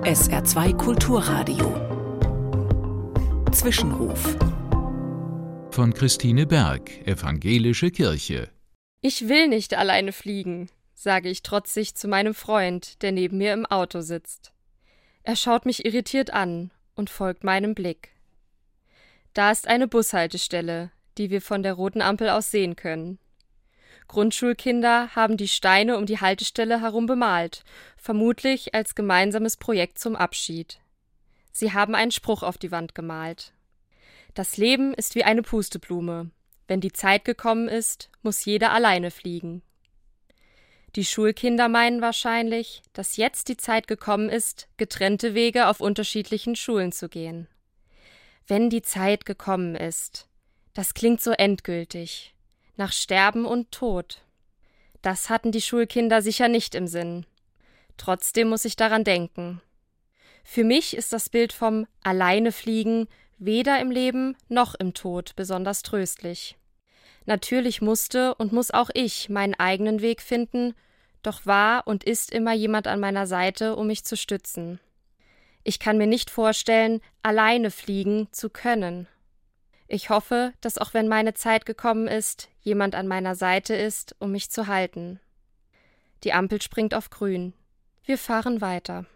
SR2 Kulturradio. Zwischenruf. Von Christine Berg, Evangelische Kirche. Ich will nicht alleine fliegen, sage ich trotzig zu meinem Freund, der neben mir im Auto sitzt. Er schaut mich irritiert an und folgt meinem Blick. Da ist eine Bushaltestelle, die wir von der roten Ampel aus sehen können. Grundschulkinder haben die Steine um die Haltestelle herum bemalt, vermutlich als gemeinsames Projekt zum Abschied. Sie haben einen Spruch auf die Wand gemalt. Das Leben ist wie eine Pusteblume. Wenn die Zeit gekommen ist, muss jeder alleine fliegen. Die Schulkinder meinen wahrscheinlich, dass jetzt die Zeit gekommen ist, getrennte Wege auf unterschiedlichen Schulen zu gehen. Wenn die Zeit gekommen ist, das klingt so endgültig. Nach Sterben und Tod. Das hatten die Schulkinder sicher nicht im Sinn. Trotzdem muss ich daran denken. Für mich ist das Bild vom Alleinefliegen weder im Leben noch im Tod besonders tröstlich. Natürlich musste und muss auch ich meinen eigenen Weg finden, doch war und ist immer jemand an meiner Seite, um mich zu stützen. Ich kann mir nicht vorstellen, alleine fliegen zu können. Ich hoffe, dass auch wenn meine Zeit gekommen ist, jemand an meiner Seite ist, um mich zu halten. Die Ampel springt auf grün. Wir fahren weiter.